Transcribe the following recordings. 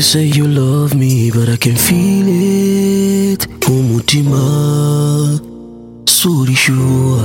You say you love me, but I can feel it. Umutima, so sure.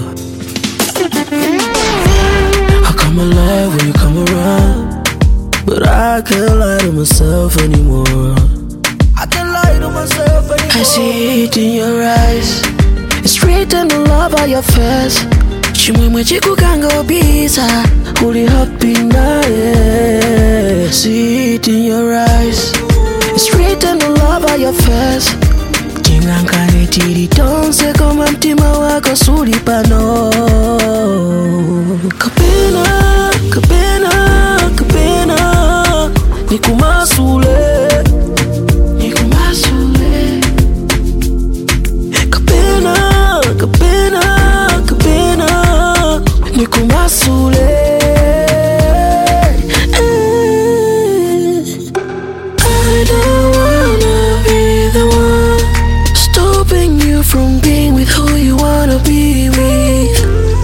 I come alive when you come around, but I can't lie to myself anymore. I can't lie to myself anymore. I see it in your eyes. It's written in love on your face. Chimwemwe chikukanga bisa, uli happy naye. See it in your eyes. It's written in love on your face. Chingankane tiri tonse koma mtima wako suli pano. Kapena, kapena, kapena, nikumasule, nikumasule. Kapena, kapena, kapena, nikumasule. I don't wanna be the one stopping you from being with who you wanna be with.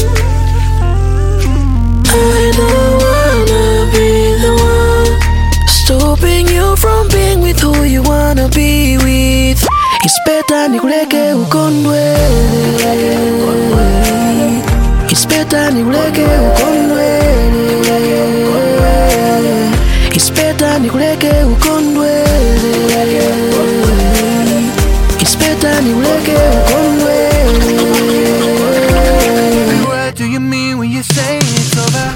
I don't wanna be the one stopping you from being with who you wanna be with. It's better nikuleke ukondwe. It's better nikuleke ukondwe. It's better nikuleke ukondwe. It's better nikuleke ukondwe. What do you mean when you say it's over?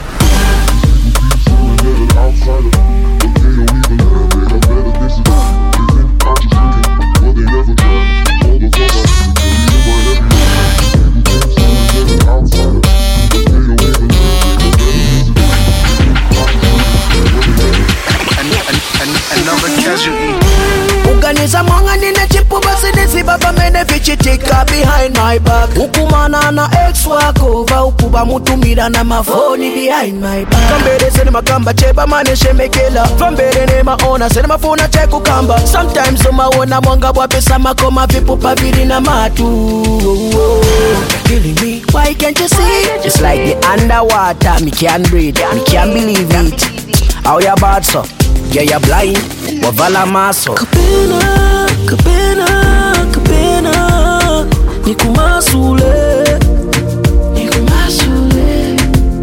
Another casualty. Uganiza mwanga nina chipu basi nisi baba mene vichitika behind my back. Ukumana na ex wako va ukuba mutumira na mafoni behind my back. Kambere sene makamba cheba mane shemekela. Fambere ne maona sene mafuna cheku kamba. Sometimes umaona mwanga wapesa makoma vipu paviri na matu. Killing me, why can't you see? It's like the underwater, me can't breathe, me can't believe it. How you bad so? Yeah, you're blind, wavala maso. Kapena, kapena, kapena, nikumasule, nikumasule.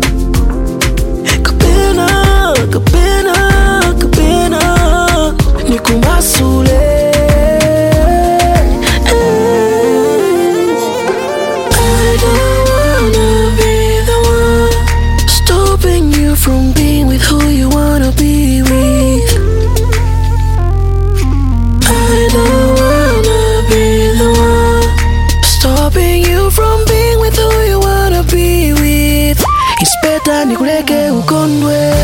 Kapena, kapena, kapena, nikumasule. I don't wanna be the one stopping you from being with who you wanna be with. I don't wanna be the one stopping you from being with who you wanna be with. It's better nikuleke ukondwe.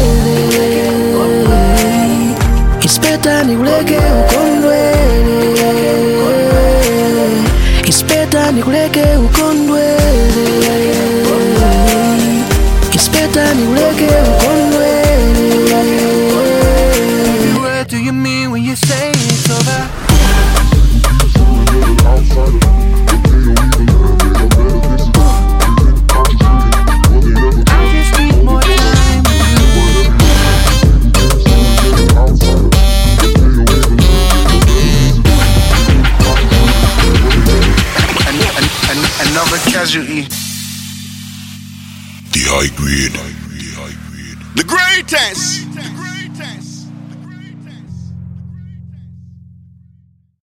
It's better nikuleke ukondwe. It's better nikuleke ukondwe. It's better nikuleke ukondwe. What do you mean when you say it's over? I just need more time with you. Another casualty. The high grade. The greatest.